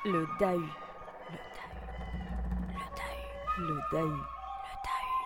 Le Dahu. Le Dahu. Le Dahu. Le Dahu. Le Dahu.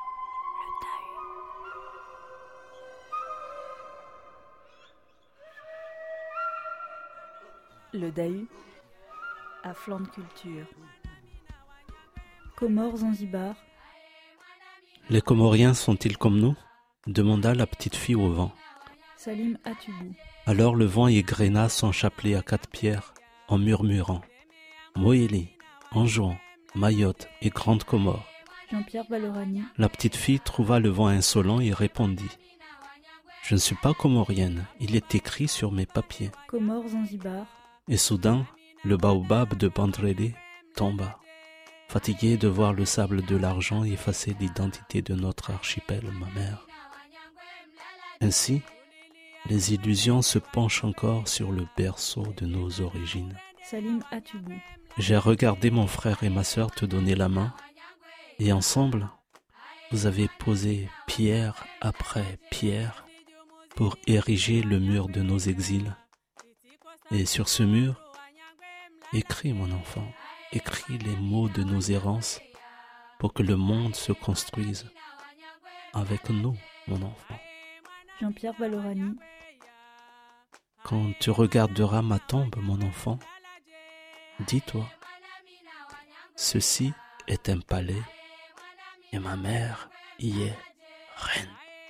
Le Dahu. Le Dahu à flanc de culture. Comores, Zanzibar. Les Comoriens sont-ils comme nous ? Demanda la petite fille au vent. Salim Atoubou. Alors le vent égrena son chapelet à 4 pierres en murmurant Moélie, Anjouan, Mayotte et Grande Comore. Jean-Pierre Valorani. La petite fille trouva le vent insolent et répondit Je ne suis pas comorienne, il est écrit sur mes papiers. Comores, Zanzibar. Et soudain, le baobab de Bandrélé tomba, fatigué de voir le sable de l'argent effacer l'identité de notre archipel, ma mère. Ainsi, les illusions se penchent encore sur le berceau de nos origines. Salim Atoubou. J'ai regardé mon frère et ma sœur te donner la main, et ensemble, vous avez posé pierre après pierre pour ériger le mur de nos exils. Et sur ce mur, écris mon enfant, écris les mots de nos errances pour que le monde se construise avec nous, mon enfant. Jean-Pierre Valorani. Quand tu regarderas ma tombe, mon enfant, dis-toi, ceci est un palais et ma mère y est reine.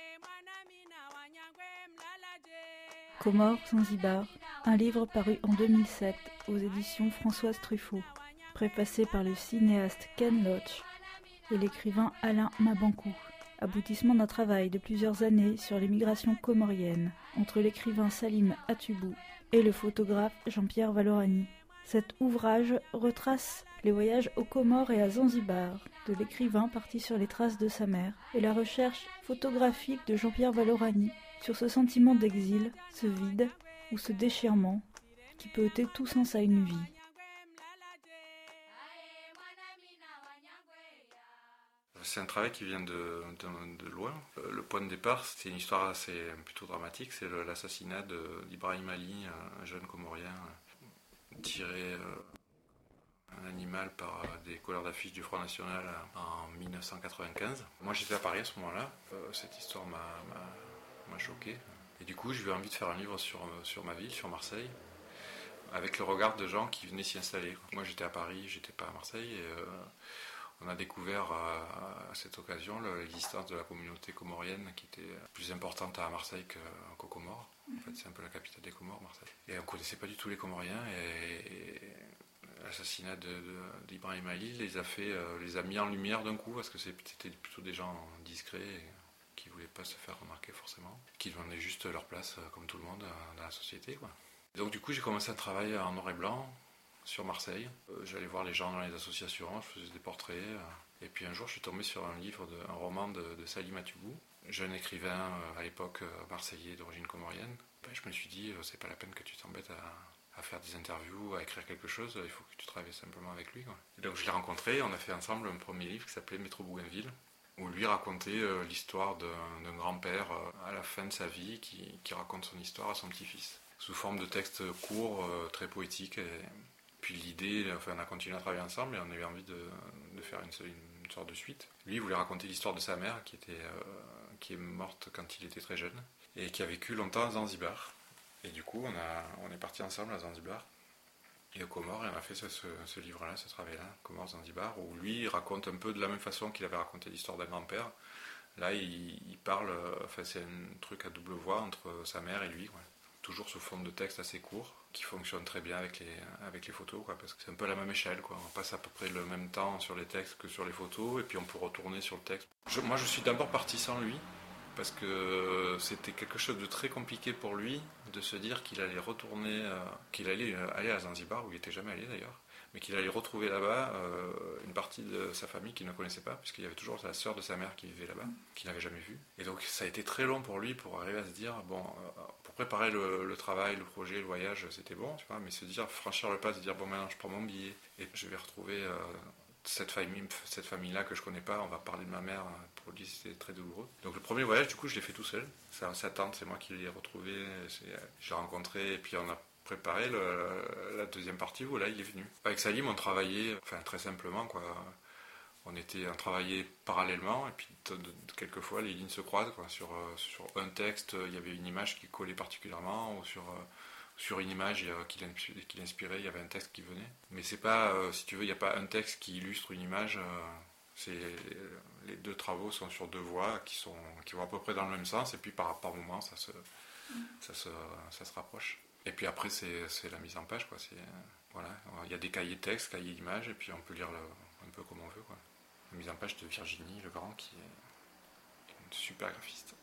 Comores, Zanzibar. Un livre paru en 2007 aux éditions Françoise Truffaut, préfacé par le cinéaste Ken Loach et l'écrivain Alain Mabankou. Aboutissement d'un travail de plusieurs années sur les migrations comoriennes entre l'écrivain Salim Atoubou et le photographe Jean-Pierre Valorani. Cet ouvrage retrace les voyages aux Comores et à Zanzibar de l'écrivain parti sur les traces de sa mère et la recherche photographique de Jean-Pierre Valorani sur ce sentiment d'exil, ce vide ou ce déchirement qui peut ôter tout sens à une vie. C'est un travail qui vient de loin. Le point de départ, c'est une histoire plutôt dramatique. C'est l'assassinat d'Ibrahim Ali, un jeune Comorien tiré un animal par des couleurs d'affiche du Front National en 1995. Moi, j'étais à Paris à ce moment-là. Cette histoire m'a choqué. Et du coup, j'ai eu envie de faire un livre sur ma ville, sur Marseille, avec le regard de gens qui venaient s'y installer. Moi, j'étais à Paris, j'étais pas à Marseille. Et, on a découvert à cette occasion l'existence de la communauté comorienne qui était plus importante à Marseille qu'aux Comores. En fait, c'est un peu la capitale des Comores, Marseille. Et on ne connaissait pas du tout les Comoriens. Et l'assassinat d'Ibrahim Ali les a mis en lumière d'un coup, parce que c'était plutôt des gens discrets qui ne voulaient pas se faire remarquer forcément, qui demandaient juste leur place, comme tout le monde, dans la société, quoi. Et donc du coup, j'ai commencé à travailler en noir et blanc sur Marseille. J'allais voir les gens dans les associations, je faisais des portraits. Et puis un jour, je suis tombé sur un roman de Salim Atoubou, jeune écrivain à l'époque marseillais d'origine comorienne. Je me suis dit, c'est pas la peine que tu t'embêtes à faire des interviews, à écrire quelque chose, il faut que tu travailles simplement avec lui, quoi. Et donc je l'ai rencontré, on a fait ensemble un premier livre qui s'appelait Métro Bougainville, où lui racontait l'histoire d'un grand-père à la fin de sa vie qui raconte son histoire à son petit-fils, sous forme de textes courts, très poétiques. Et puis l'idée, on a continué à travailler ensemble et on a eu envie de faire une sorte de suite. Lui, il voulait raconter l'histoire de sa mère qui est morte quand il était très jeune et qui a vécu longtemps à Zanzibar. Et du coup, on est partis ensemble à Zanzibar et aux Comores et on a fait ce livre-là, ce travail-là, Comores Zanzibar, où lui il raconte un peu de la même façon qu'il avait raconté l'histoire d'un grand-père. Là, il parle, c'est un truc à double voix entre sa mère et lui, quoi. Toujours sous forme de texte assez court, qui fonctionne très bien avec les photos, quoi, parce que c'est un peu à la même échelle, quoi. On passe à peu près le même temps sur les textes que sur les photos, et puis on peut retourner sur le texte. Moi, je suis d'abord parti sans lui, parce que c'était quelque chose de très compliqué pour lui, de se dire qu'il allait retourner, qu'il allait aller à Zanzibar, où il n'était jamais allé d'ailleurs, mais qu'il allait retrouver là-bas une partie de sa famille qu'il ne connaissait pas, puisqu'il y avait toujours la sœur de sa mère qui vivait là-bas, qu'il n'avait jamais vue. Et donc ça a été très long pour lui pour arriver à se dire, pour préparer le travail, le projet, le voyage, c'était bon, tu vois, mais se dire, franchir le pas, se dire, maintenant je prends mon billet et je vais retrouver cette famille-là que je connais pas, on va parler de ma mère, pour lui c'était très douloureux. Donc le premier voyage, du coup, je l'ai fait tout seul. Sa tante, c'est moi qui l'ai retrouvé, je l'ai rencontré, et puis on a préparer la deuxième partie où là il est venu. Avec Salim, on travaillait, très simplement, quoi. On travaillait parallèlement, et puis quelquefois les lignes se croisent, quoi. Sur un texte, il y avait une image qui collait particulièrement, ou sur une image qui l'inspirait, il y avait un texte qui venait. Mais c'est pas, si tu veux, il n'y a pas un texte qui illustre une image. Les deux travaux sont sur deux voies qui vont à peu près dans le même sens, et puis par moment ça se rapproche. Et puis après c'est la mise en page, quoi. Voilà, il y a des cahiers de texte, cahiers d'images, et puis on peut lire un peu comme on veut, quoi. La mise en page de Virginie Legrand, qui est une super graphiste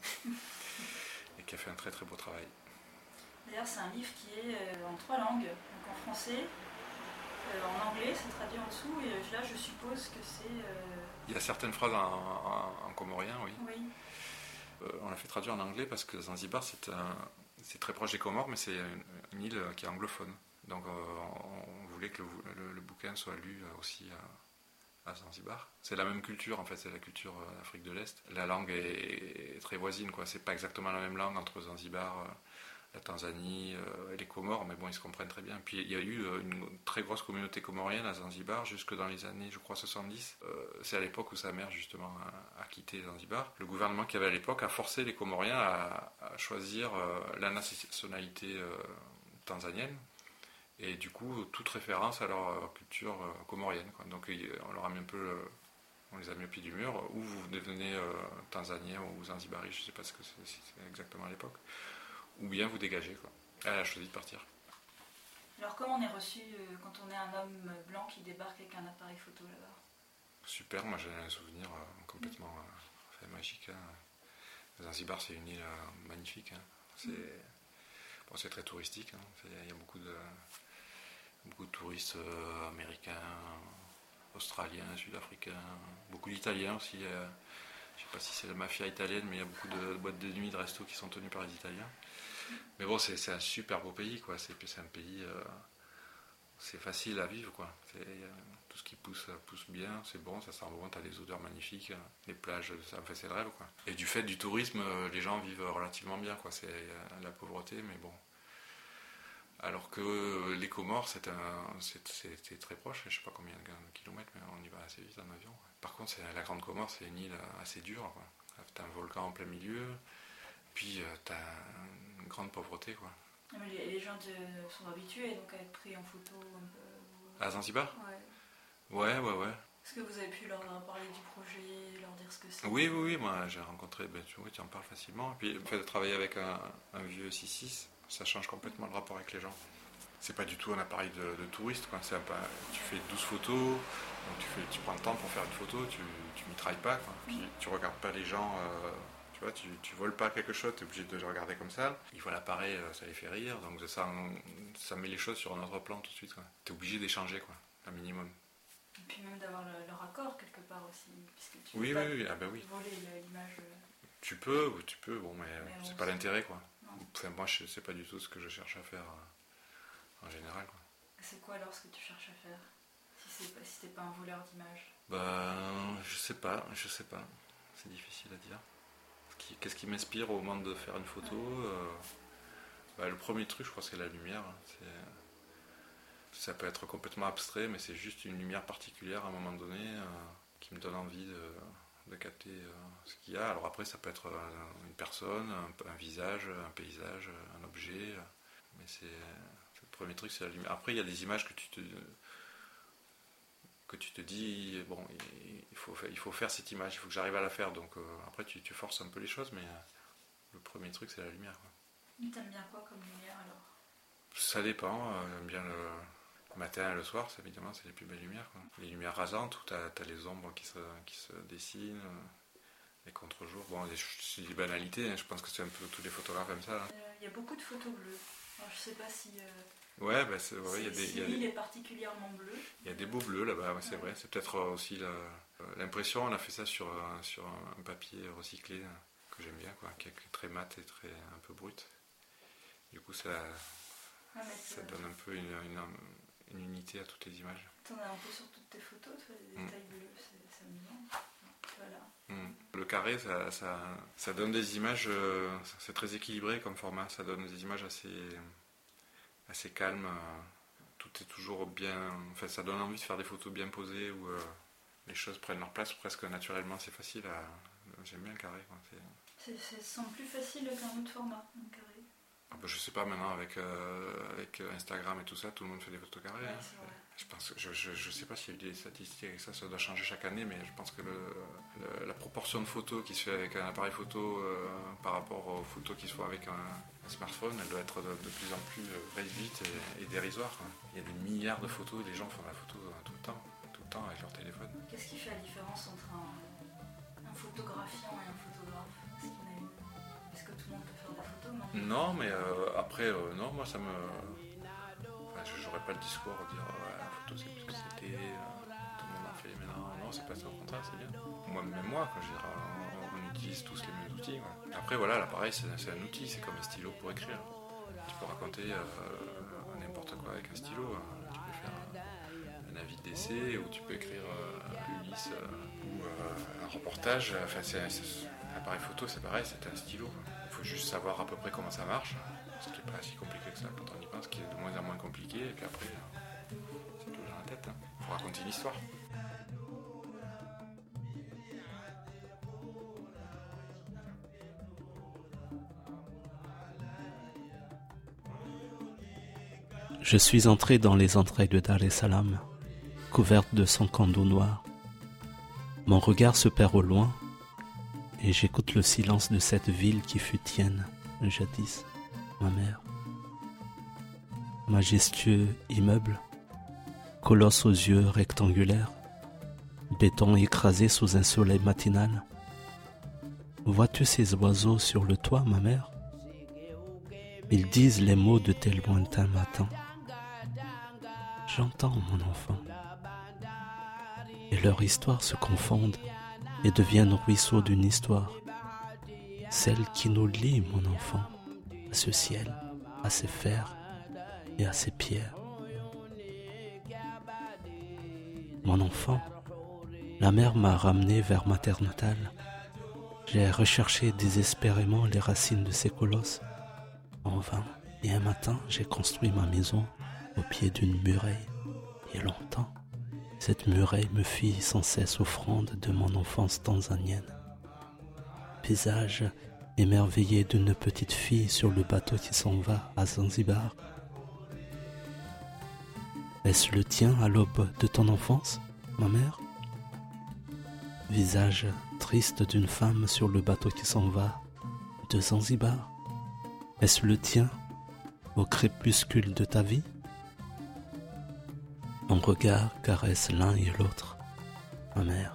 et qui a fait un très très beau travail. D'ailleurs, c'est un livre qui est en 3 langues, donc en français, en anglais, c'est traduit en dessous, et là je suppose que c'est... Il y a certaines phrases en comorien, oui. Oui. On l'a fait traduire en anglais parce que Zanzibar, c'est très proche des Comores, mais c'est une île qui est anglophone. Donc on voulait que le bouquin soit lu aussi à Zanzibar. C'est la même culture, en fait, c'est la culture d'Afrique de l'Est. La langue est très voisine, quoi. C'est pas exactement la même langue entre Zanzibar, la Tanzanie et les Comores, mais bon, ils se comprennent très bien. Puis il y a eu une très grosse communauté comorienne à Zanzibar jusque dans les années, je crois, 70. C'est à l'époque où sa mère, justement, a quitté Zanzibar. Le gouvernement qui avait à l'époque a forcé les Comoriens à choisir la nationalité tanzanienne, et du coup, toute référence à leur culture comorienne, quoi. Donc on leur a mis on les a mis au pied du mur, ou vous devenez tanzanien ou zanzibari, je ne sais pas ce que c'est exactement à l'époque, ou bien vous dégagez, quoi. Elle a choisi de partir. Alors comment on est reçu quand on est un homme blanc qui débarque avec un appareil photo là-bas? Super, moi j'ai un souvenir complètement magique, hein. Zanzibar, c'est une île magnifique, hein. C'est très touristique, hein. Il y a beaucoup de touristes américains, australiens, sud-africains, beaucoup d'Italiens aussi. Je ne sais pas si c'est la mafia italienne, mais il y a beaucoup de boîtes de nuit, de restos qui sont tenues par les Italiens. Mais bon, c'est un super beau pays, quoi. C'est un pays, c'est facile à vivre, quoi. Tout ce qui pousse bien, c'est bon, ça sent bon, t'as des odeurs magnifiques, les plages, c'est le rêve, quoi. Et du fait du tourisme, les gens vivent relativement bien, quoi. C'est la pauvreté, mais bon. Alors que les Comores, c'est très proche, je ne sais pas combien de kilomètres, mais on y va assez vite en avion. Par contre, la Grande Comore, c'est une île assez dure, quoi. T'as un volcan en plein milieu, puis t'as une grande pauvreté, quoi. Mais les gens sont habitués donc à être pris en photo un peu... À Zanzibar ? Ouais. Est-ce que vous avez pu leur parler du projet, leur dire ce que c'est ? Oui, moi j'ai rencontré, tu en parles facilement. Et puis le fait de travailler avec un vieux 6.6, ça change complètement le rapport avec les gens. C'est pas du tout un appareil de touriste, quoi. Tu fais 12 photos, donc tu prends le temps pour faire une photo, tu mitrailles pas, quoi. Puis tu regardes pas les gens, tu vois, tu voles pas quelque chose, tu es obligé de le regarder comme ça. Ils voient l'appareil, ça les fait rire, donc ça met les choses sur un autre plan tout de suite, quoi. Tu es obligé d'échanger, quoi, un minimum. Et puis même d'avoir leur accord quelque part aussi, puisque tu oui, voler l'image. Tu peux, bon, mais c'est pas l'intérêt, quoi. Enfin, moi, c'est pas du tout ce que je cherche à faire en général, quoi. C'est quoi alors ce que tu cherches à faire, si t'es pas un voleur d'images? Je sais pas, c'est difficile à dire. Qu'est-ce qui m'inspire au moment de faire une photo? Le premier truc, je crois, c'est la lumière. Ça peut être complètement abstrait, mais c'est juste une lumière particulière à un moment donné qui me donne envie de capter ce qu'il y a. Alors après, ça peut être une personne, un visage, un paysage, un objet, mais c'est le premier truc, c'est la lumière. Après, il y a des images que tu te dis, bon, il faut faire cette image, il faut que j'arrive à la faire. Donc après, tu forces un peu les choses, mais le premier truc, c'est la lumière, quoi. T'aimes bien quoi comme lumière alors? Ça dépend, j'aime bien le matin et le soir, évidemment, c'est les plus belles lumières, quoi. Les lumières rasantes, où t'as les ombres qui se dessinent, les contre-jours. Bon, c'est des banalités, hein, je pense que c'est un peu tous les photographes comme ça. Il y a beaucoup de photos bleues. Alors, je sais pas si... l'île est particulièrement bleue. Il y a des beaux bleus là-bas, c'est vrai. C'est peut-être aussi l'impression, on a fait ça sur un papier recyclé que j'aime bien, quoi, qui est très mat et un peu brut. Du coup, ça donne un peu une unité à toutes les images. T'en as un peu sur toutes tes photos, toi, les détails bleus, c'est amusant. Voilà. Le carré, ça donne des images, c'est très équilibré comme format, ça donne des images assez assez calme. Tout est toujours bien. Enfin, ça donne envie de faire des photos bien posées où les choses prennent leur place presque naturellement. C'est facile à. J'aime bien le carré. Quoi. Ça semble plus facile qu'un autre format, un carré. Je sais pas maintenant avec Instagram et tout ça, tout le monde fait des photos carrées. Ouais, Hein. Je pense que je sais pas s'il y a eu des statistiques avec ça doit changer chaque année, mais je pense que la proportion de photos qui se fait avec un appareil photo par rapport aux photos qui se font avec un smartphone, elle doit être de plus en plus réduite et dérisoire. Quoi. Il y a des milliards de photos et les gens font la photo tout le temps avec leur téléphone. Qu'est-ce qui fait la différence entre un photographiant et un photographe? Est-ce que tout le monde peut faire des photos? Non, mais après, non, moi ça me. Enfin, j'aurais pas le discours de dire la photo c'est plus que c'était, tout le monde en fait maintenant. Non, c'est pas ça, au contraire, c'est bien. Même moi, quand je veux dire, on utilise tous les mêmes outils. Ouais. Après, voilà, l'appareil c'est un outil, c'est comme un stylo pour écrire. Tu peux raconter n'importe quoi avec un stylo. Tu peux faire un avis d'essai ou tu peux écrire Ulysse ou un reportage. Enfin, l'appareil photo, c'est pareil, c'est un stylo. Il faut juste savoir à peu près comment ça marche, ce qui n'est pas si compliqué que ça quand on y pense, qui est de moins en moins compliqué, et puis après, c'est toujours dans la tête. Il faut raconter une histoire. Je suis entré dans les entrailles de Dar es Salaam, couverte de 100 condos noirs. Mon regard se perd au loin, et j'écoute le silence de cette ville qui fut tienne, jadis, ma mère. Majestueux immeuble, colosse aux yeux rectangulaires, béton écrasé sous un soleil matinal. Vois-tu ces oiseaux sur le toit, ma mère? Ils disent les mots de tes lointains matins. J'entends, mon enfant, et leurs histoires se confondent et deviennent ruisseaux d'une histoire, celle qui nous lie, mon enfant, à ce ciel, à ces fers et à ces pierres. Mon enfant, la mer m'a ramené vers ma terre natale. J'ai recherché désespérément les racines de ces colosses, en vain, et un matin j'ai construit ma maison au pied d'une muraille, et longtemps. Cette muraille me fit sans cesse offrande de mon enfance tanzanienne. Paysage émerveillé d'une petite fille sur le bateau qui s'en va à Zanzibar. Est-ce le tien à l'aube de ton enfance, ma mère? Visage triste d'une femme sur le bateau qui s'en va de Zanzibar. Est-ce le tien au crépuscule de ta vie? Mon regard caresse l'un et l'autre, ma mère.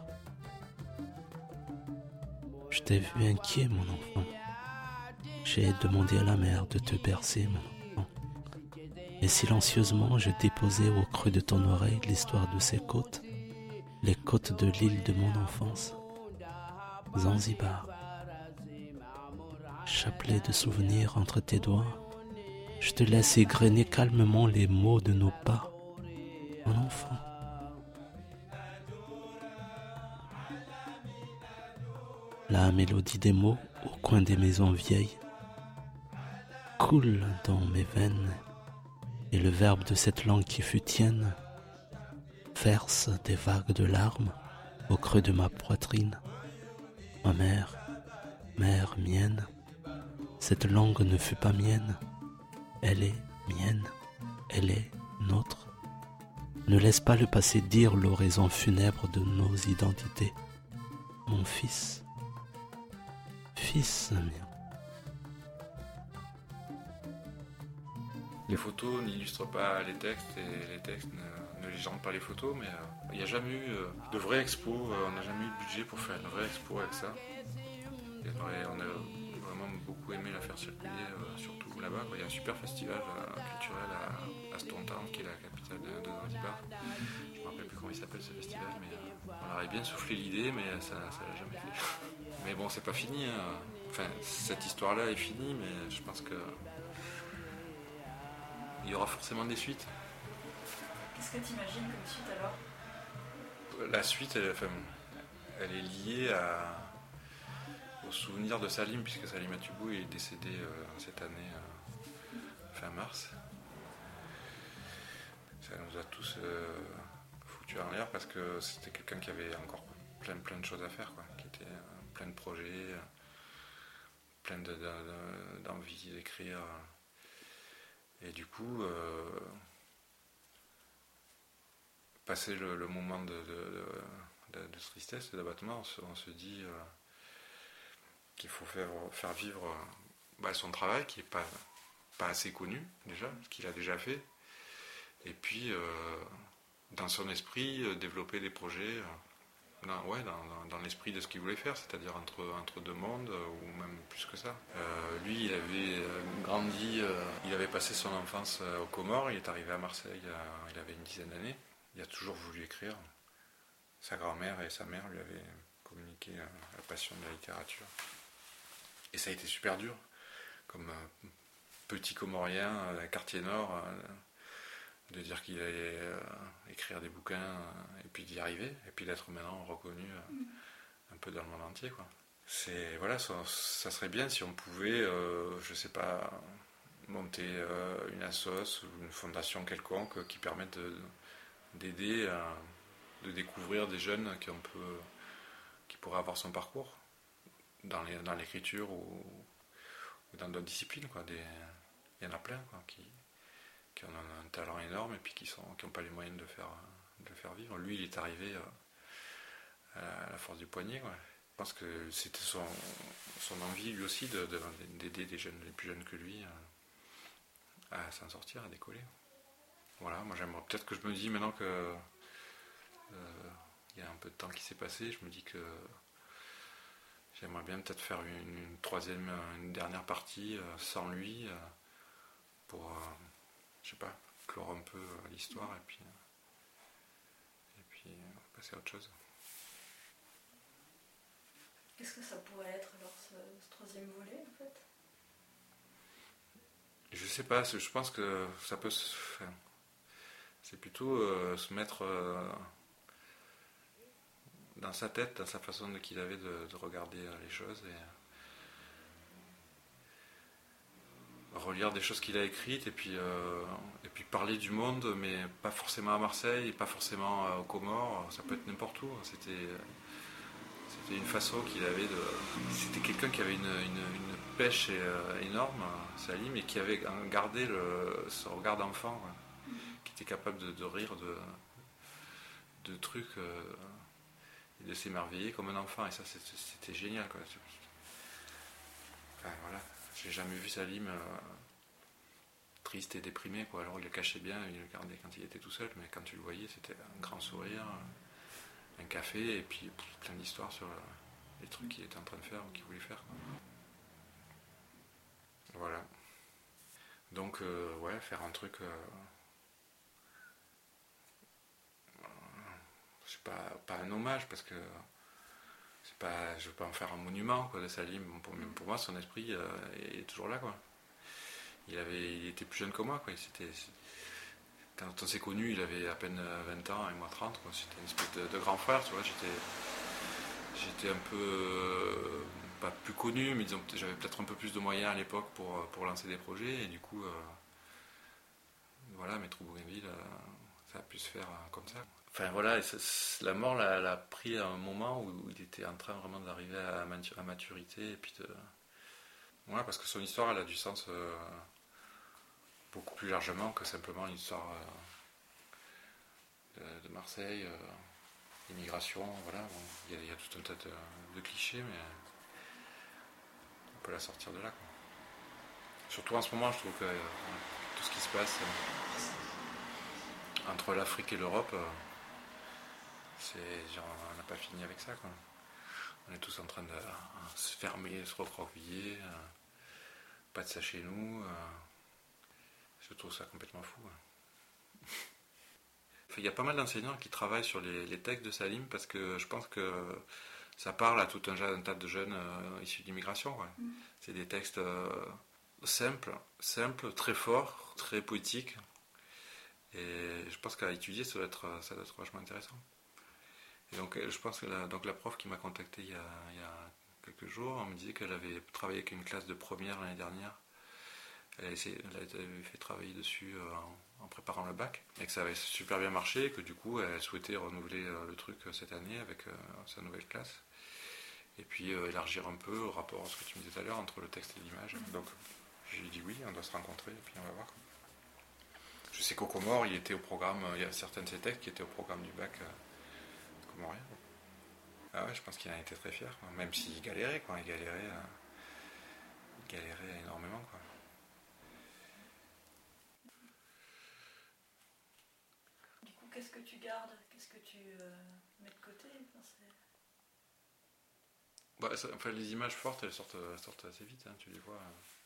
Je t'ai vu inquiet, mon enfant. J'ai demandé à la mer de te bercer, mon enfant. Et silencieusement, je déposai au creux de ton oreille l'histoire de ces côtes, les côtes de l'île de mon enfance, Zanzibar. Chapelet de souvenirs entre tes doigts, je te laisse égrener calmement les mots de nos pas. Mon enfant. La mélodie des mots au coin des maisons vieilles coule dans mes veines et le verbe de cette langue qui fut tienne verse des vagues de larmes au creux de ma poitrine. Ma mère, mère mienne, cette langue ne fut pas mienne, elle est mienne, elle est nôtre. Ne laisse pas le passé dire l'oraison funèbre de nos identités. Mon fils, fils mien. Les photos n'illustrent pas les textes et les textes ne légendent pas les photos, mais il n'y a jamais eu de vraie expo, on n'a jamais eu de budget pour faire une vraie expo avec ça. Et on a vraiment beaucoup aimé la faire circuler, surtout là-bas. Il y a un super festival culturel à Stone Town, qui est la capitale de Zanzibar. Je ne me rappelle plus comment il s'appelle ce festival, mais on aurait bien soufflé l'idée, mais ça l'a jamais fait. Mais bon, c'est pas fini. Hein. Enfin, cette histoire-là est finie, mais je pense que il y aura forcément des suites. Qu'est-ce que tu imagines comme suite alors? La suite, elle est liée au souvenir de Salim, puisque Salim Atubou est décédé cette année, fin mars. ça nous a tous foutu en l'air parce que c'était quelqu'un qui avait encore plein de choses à faire, quoi, qui était plein de projets, plein d'envie d'écrire. Et du coup, passé le moment de tristesse et d'abattement, on se dit qu'il faut faire vivre son travail qui n'est pas assez connu déjà, ce qu'il a déjà fait, et puis dans son esprit développer des projets dans l'esprit de ce qu'il voulait faire, c'est-à-dire entre deux mondes, ou même plus que ça. Lui, il avait grandi, il avait passé son enfance aux Comores, il est arrivé à Marseille, il avait une dizaine d'années, il a toujours voulu écrire. Sa grand-mère et sa mère lui avaient communiqué la passion de la littérature. Et ça a été super dur, comme petit Comorien, quartier nord, de dire qu'il allait écrire des bouquins et puis d'y arriver, et puis d'être maintenant reconnu un peu dans le monde entier, quoi. Ça serait bien si on pouvait, je sais pas, monter une assoce ou une fondation quelconque qui permette d'aider de découvrir des jeunes qui pourraient avoir son parcours dans l'écriture ou dans d'autres disciplines, quoi. Il y en a plein, quoi, qui ont un talent énorme et puis qui n'ont pas les moyens de le faire vivre. Lui, il est arrivé à la force du poignet, quoi. Je pense que c'était son envie, lui aussi, d'aider des jeunes, les plus jeunes que lui, à s'en sortir, à décoller. Voilà, moi j'aimerais, peut-être que je me dis maintenant que il y a un peu de temps qui s'est passé, je me dis que j'aimerais bien peut-être faire une dernière partie sans lui, pour, je sais pas, clore un peu l'histoire et puis passer à autre chose. Qu'est-ce que ça pourrait être alors ce troisième volet en fait? Je sais pas, je pense que ça peut se faire. C'est plutôt se mettre dans sa tête, dans sa façon qu'il avait de regarder les choses et relire des choses qu'il a écrites et puis parler du monde, mais pas forcément à Marseille, pas forcément aux Comores, ça peut être n'importe où. C'était une façon qu'il avait de... C'était quelqu'un qui avait une pêche énorme, Salim, et qui avait gardé ce regard d'enfant, ouais, qui était capable de rire de trucs et de s'émerveiller comme un enfant, et ça c'était génial, quoi. Enfin, voilà, j'ai jamais vu Salim triste et déprimé, quoi. Alors il le cachait bien, il le gardait quand il était tout seul, mais quand tu le voyais, c'était un grand sourire, un café et puis plein d'histoires sur les trucs qu'il était en train de faire ou qu'il voulait faire, quoi. Voilà. Donc ouais, faire un truc, c'est pas un hommage parce que c'est pas, je veux pas en faire un monument, quoi, de Salim. Même pour moi, son esprit est toujours là, quoi. Il était plus jeune que moi, quoi. Quand on s'est connus, il avait à peine 20 ans et moi 30, quoi. C'était une espèce de grand frère, tu vois. J'étais un peu, pas plus connu, mais disons que j'avais peut-être un peu plus de moyens à l'époque pour lancer des projets, et du coup, voilà, Métro Bougainville, ça a pu se faire comme ça. Enfin voilà, la mort l'a pris à un moment où il était en train vraiment d'arriver à maturité, et puis ouais, parce que son histoire, elle a du sens beaucoup plus largement que simplement l'histoire de Marseille, l'immigration, voilà. Bon, il y a tout un tas de clichés, mais on peut la sortir de là, quoi. Surtout en ce moment, je trouve que tout ce qui se passe entre l'Afrique et l'Europe, c'est genre, on n'a pas fini avec ça, quoi. On est tous en train de se fermer, se recroqueviller, pas de ça chez nous. Je trouve ça complètement fou, hein. Il y a pas mal d'enseignants qui travaillent sur les textes de Salim parce que je pense que ça parle à tout un tas de jeunes issus d'immigration, ouais. C'est des textes simples, très forts, très poétiques. Et je pense qu'à étudier, ça doit être vachement intéressant. Et donc, je pense que la prof qui m'a contacté il y a quelques jours, elle me disait qu'elle avait travaillé avec une classe de première l'année dernière elle avait fait travailler dessus en préparant le bac, et que ça avait super bien marché, et que du coup elle souhaitait renouveler le truc cette année avec sa nouvelle classe. Et puis élargir un peu au rapport à ce que tu me disais tout à l'heure entre le texte et l'image. Donc j'ai dit oui, on doit se rencontrer et puis on va voir. Je sais qu'au Comores, il était au programme, il y a certains de ces textes qui étaient au programme du bac comorien. Ah ouais, je pense qu'il en était très fier, quoi. Même s'il galérait, quoi. Il galérait énormément, quoi. Du coup, qu'est-ce que tu gardes? Qu'est-ce que tu mets de côté? Enfin, les images fortes, elles sortent assez vite, hein, tu les vois.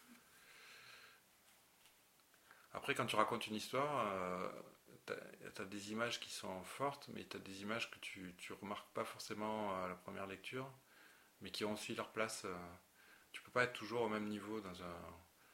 Après, quand tu racontes une histoire, t'as des images qui sont fortes, mais t'as des images que tu remarques pas forcément à la première lecture, mais qui ont aussi leur place. Tu peux pas être toujours au même niveau dans un...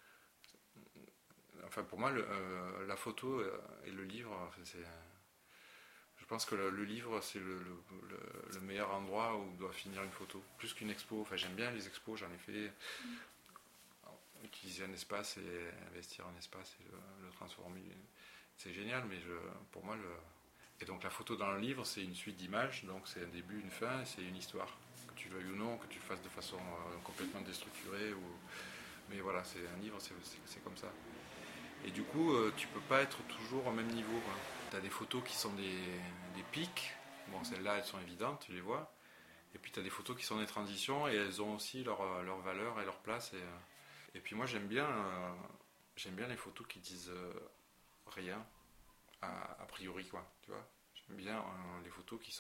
Enfin, pour moi, la photo et le livre, je pense que le livre, c'est le meilleur endroit où doit finir une photo, plus qu'une expo. Enfin, j'aime bien les expos, j'en ai fait. Utiliser un espace et investir un espace et le transformer, c'est génial, mais pour moi, et donc la photo dans le livre, c'est une suite d'images, donc c'est un début, une fin, c'est une histoire. Que tu veuilles ou non, que tu le fasses de façon complètement déstructurée, mais voilà, c'est un livre, c'est comme ça. Et du coup, tu peux pas être toujours au même niveau. Tu as des photos qui sont des pics, bon, celles-là, elles sont évidentes, tu les vois, et puis tu as des photos qui sont des transitions, et elles ont aussi leur valeur et leur place, et puis moi, j'aime bien les photos qui disent rien, a priori, quoi, tu vois. J'aime bien les photos qui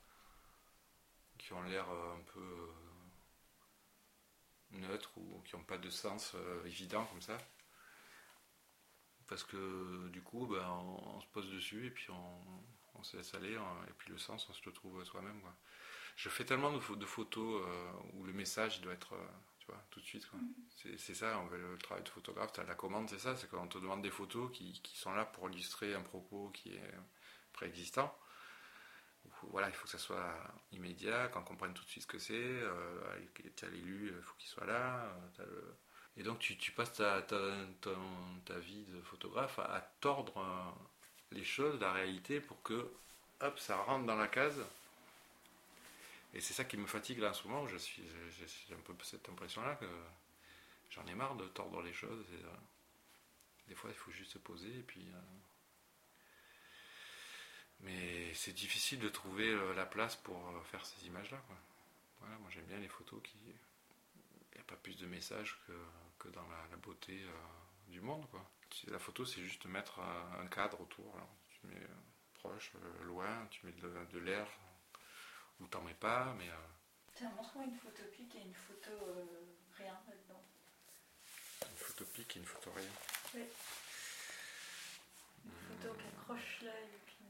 ont l'air un peu neutres ou qui n'ont pas de sens évident comme ça. Parce que du coup, on se pose dessus et puis on se laisse aller, et puis le sens, on se le trouve soi-même, quoi. Je fais tellement de photos où le message doit être... tu vois, tout de suite, quoi. C'est ça, le travail de photographe, la commande, c'est ça, c'est qu'on te demande des photos qui sont là pour illustrer un propos qui est préexistant. Voilà, il faut que ça soit immédiat, qu'on comprenne tout de suite ce que c'est. Tu as l'élu, il faut qu'il soit là. Et donc tu passes ta vie de photographe à tordre les choses, la réalité, pour que hop, ça rentre dans la case. Et c'est ça qui me fatigue là en ce moment. J'ai un peu cette impression-là que j'en ai marre de tordre les choses. Et, des fois, il faut juste se poser et puis. Mais c'est difficile de trouver la place pour faire ces images-là, quoi. Voilà, moi j'aime bien les photos qui. Il n'y a pas plus de messages que dans la beauté du monde, quoi. La photo, c'est juste mettre un cadre autour. Alors, tu mets proche, loin, tu mets de l'air. Ou t'en mets pas, mais... Tiens, montre-moi une photo pique et une photo rien là-dedans. Une photo pique et une photo rien. Oui. Une photo qui accroche l'œil et puis...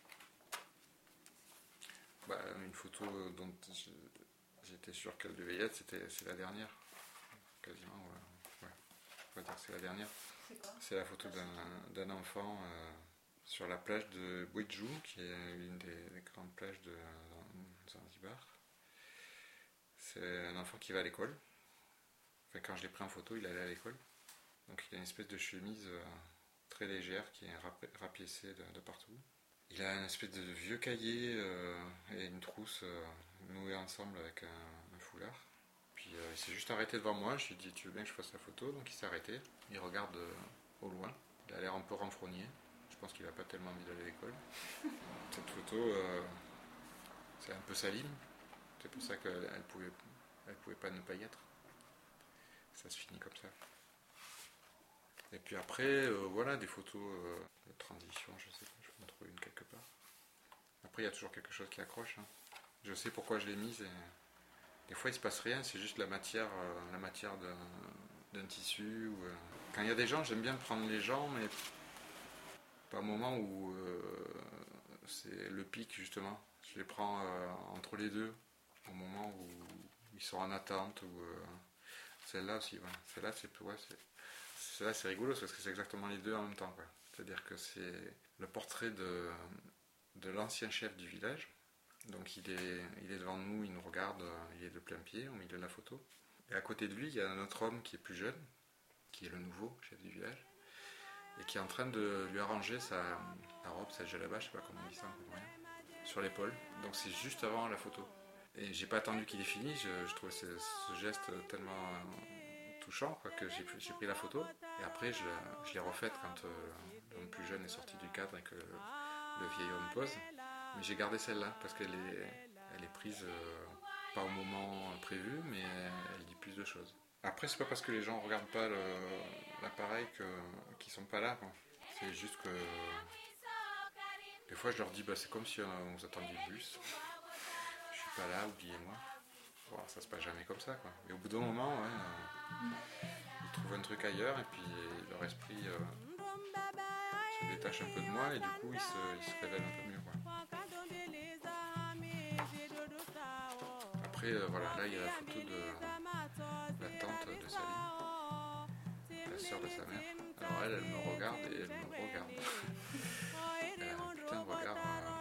une photo dont j'étais sûr qu'elle devait y être, c'est la dernière. Quasiment, ouais. On va dire que c'est la dernière. C'est quoi? C'est la photo d'un enfant sur la plage de Bouidjou, qui est une des grandes plages de Zanzibar. C'est un enfant qui va à l'école. Enfin, quand je l'ai pris en photo, il allait à l'école. Donc il a une espèce de chemise très légère qui est rapiécée de partout. Il a une espèce de vieux cahier et une trousse nouée ensemble avec un foulard. Puis il s'est juste arrêté devant moi. Je lui ai dit, tu veux bien que je fasse la photo? Donc il s'est arrêté. Il regarde au loin. Il a l'air un peu renfrogné. Je pense qu'il n'a pas tellement envie d'aller à l'école. Cette photo, c'est un peu Salim. C'est pour ça qu'elle pouvait pas ne pas y être. Ça se finit comme ça. Et puis après, voilà, des photos de transition, je sais pas, je vais en trouver une quelque part. Après, il y a toujours quelque chose qui accroche. Hein. Je sais pourquoi je l'ai mise. Et des fois, il se passe rien, c'est juste la matière d'un tissu. Quand il y a des gens, j'aime bien prendre les gens, mais pas au moment où c'est le pic, justement. Je les prends entre les deux, au moment où ils sont en attente. Celle-là aussi, voilà. Celle-là, c'est rigolo parce que c'est exactement les deux en même temps, quoi. C'est-à-dire que c'est le portrait de l'ancien chef du village. Donc il est devant nous, il nous regarde, il est de plein pied au milieu de la photo. Et à côté de lui, il y a un autre homme qui est plus jeune. qui est le nouveau chef du village, et qui est en train de lui arranger sa robe, sa djellaba, je sais pas comment on dit ça en comorien, sur l'épaule. Donc c'est juste avant la photo. Et j'ai pas attendu qu'il ait fini, je trouvais ce geste tellement touchant quoi, que j'ai pris la photo. Et après je l'ai refaite quand l'homme plus jeune est sorti du cadre et que le vieil homme pose. Mais j'ai gardé celle-là parce qu'elle est prise pas au moment prévu, mais elle dit plus de choses. Après, c'est pas parce que les gens regardent pas l'appareil qu'ils sont pas là, quoi. C'est juste que des fois je leur dis c'est comme si on vous attendait le bus. Je suis pas là, oubliez-moi. Bon, ça se passe jamais comme ça, quoi. Et au bout d'un moment, ils trouvent un truc ailleurs et puis leur esprit se détache un peu de moi et du coup ils se révèlent un peu mieux, quoi. Après, là il y a la photo de la tante de Salim, la sœur de sa mère. Alors elle me regarde et elle me regarde. Elle a un putain de regard,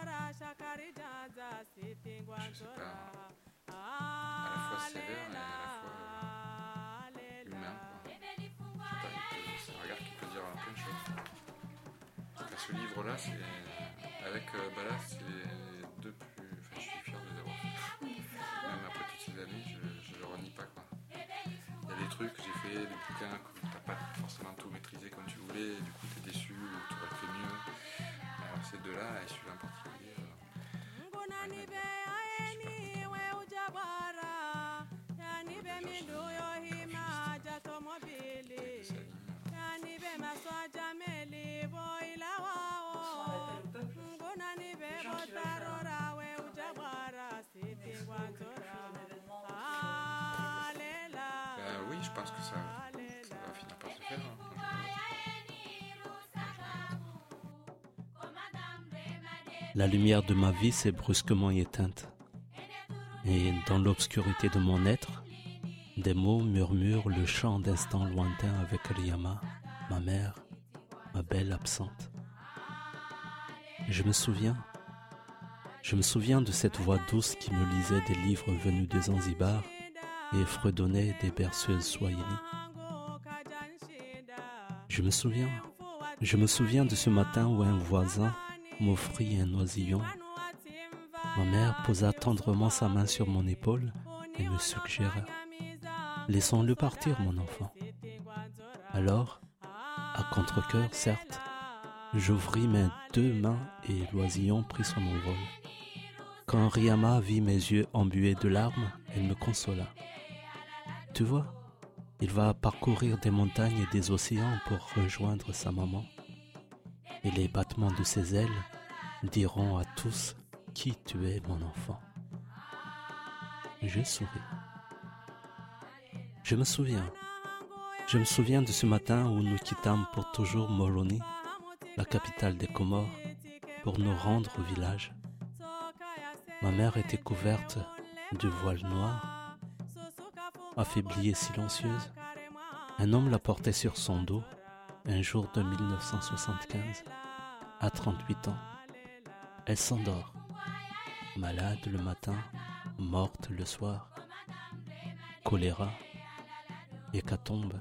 je sais pas, à la fois sévère et à la fois humain, quoi. C'est un regard qui peut dire plein de choses. Ce livre-là, c'est les deux plus... Enfin, je suis fier de les avoir fait. Même après toutes ces années, je le renie pas, quoi. Il y a des trucs que j'ai fait, des bouquins que tu n'as pas forcément tout maîtrisé comme tu voulais, et du coup tu es déçu ou tu aurais fait mieux. Alors ces deux-là, et celui-là en particulier, oui, je pense que ça va finir par se faire. La lumière de ma vie s'est brusquement éteinte. Et dans l'obscurité de mon être, des mots murmurent le chant d'instants lointains avec Riyama, ma mère, ma belle absente. Je me souviens de cette voix douce qui me lisait des livres venus de Zanzibar et fredonnait des berceuses swahili. Je me souviens de ce matin où un voisin m'offrit un oisillon. Ma mère posa tendrement sa main sur mon épaule et me suggéra « Laissons-le partir, mon enfant ». Alors, à contre-cœur, certes, j'ouvris mes deux mains et l'oisillon prit son envol. Quand Riyama vit mes yeux embués de larmes, elle me consola. « Tu vois, il va parcourir des montagnes et des océans pour rejoindre sa maman. Et les battements de ses ailes diront à tous qui tu es, mon enfant. » Je souris. Je me souviens de ce matin où nous quittâmes pour toujours Moroni, la capitale des Comores, pour nous rendre au village. Ma mère était couverte de voile noir, affaiblie et silencieuse. Un homme la portait sur son dos, un jour de 1975, à 38 ans. Elle s'endort, malade le matin, morte le soir. Choléra, hécatombe.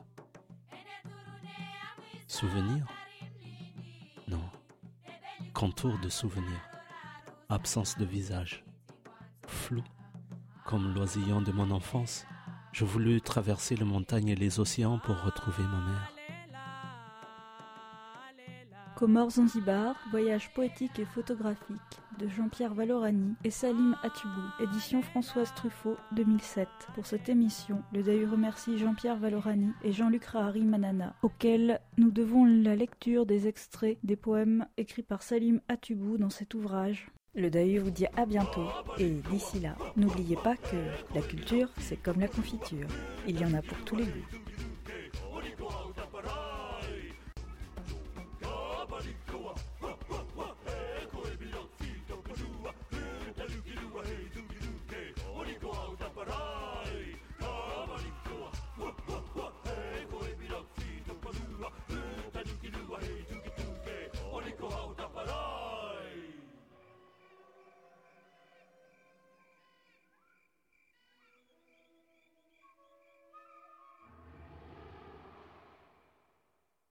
Souvenir? Non. Contour de souvenir. Absence de visage. Flou. Comme l'oisillon de mon enfance, je voulus traverser les montagnes et les océans pour retrouver ma mère. Comores Zanzibar, voyage poétique et photographique de Jean-Pierre Valorani et Salim Atubou, édition Françoise Truffaut 2007. Pour cette émission, le Dahu remercie Jean-Pierre Valorani et Jean-Luc Rahari Manana, auxquels nous devons la lecture des extraits des poèmes écrits par Salim Atubou dans cet ouvrage. Le Dahu vous dit à bientôt, et d'ici là, n'oubliez pas que la culture, c'est comme la confiture, il y en a pour tous les goûts.